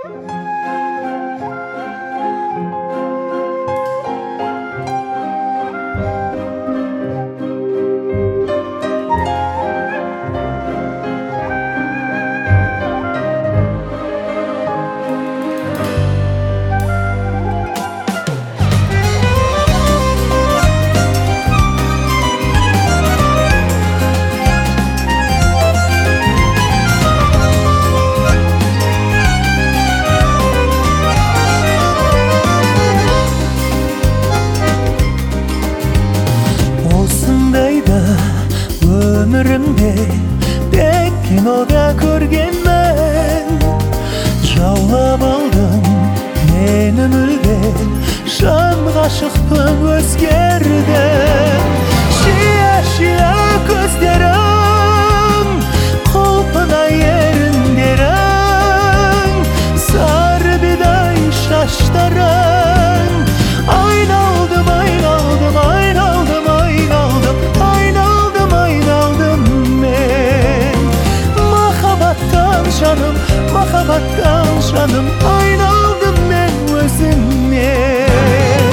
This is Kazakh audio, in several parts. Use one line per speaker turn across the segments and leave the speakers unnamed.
Ömrümde tek kinoda көргенмен жаулап алдым мен өмірде жан ғашықпын өзгердім шия көздерің құлпына еріндерің сары бидай шаштарың айналдым айналдым айналдым айналдым айналдым айналдым мен махаббаттан жаным айналдым мен өзіңнен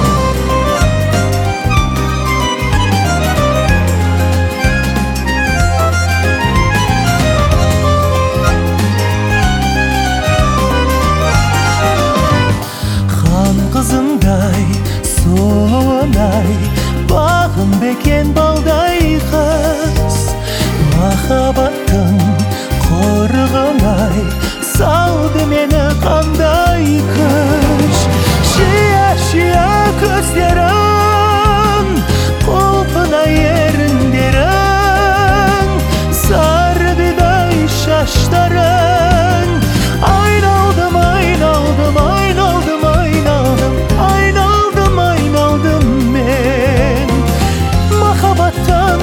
хан қызындай сұлуынай бағым бекен балдай қыз махаббаттың құрығынай салды мені қандай күш шия көздерің құлпына еріндерің сары бидай шаштарың айналдым айналдым айналдым айналдым айналдым айналдым мен махаббаттан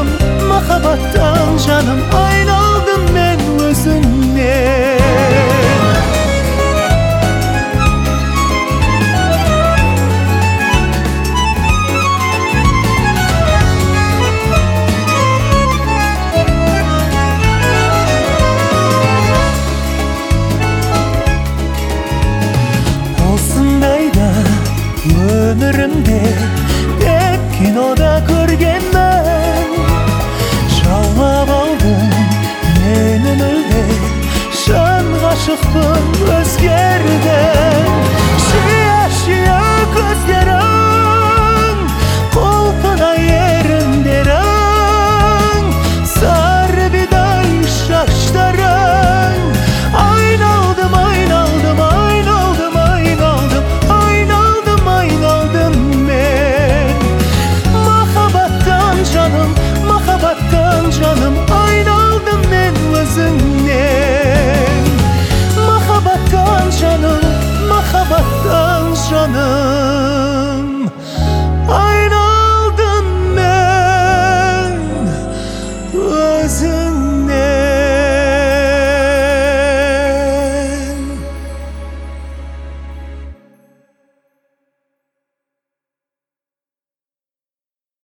жаным айналдым мен өзіңнен осындайда өмірімде тек кинода көргенмен жаулап алдым мен өмірде жан ғашықпын өзгердім шия көздерің құлпына еріндерің сары бидай шаштарың айналдым айналдым айналдым айналдым айналдым айналдым мен махаббаттан жаным айналдым мен өзіңнен махаббаттан жаным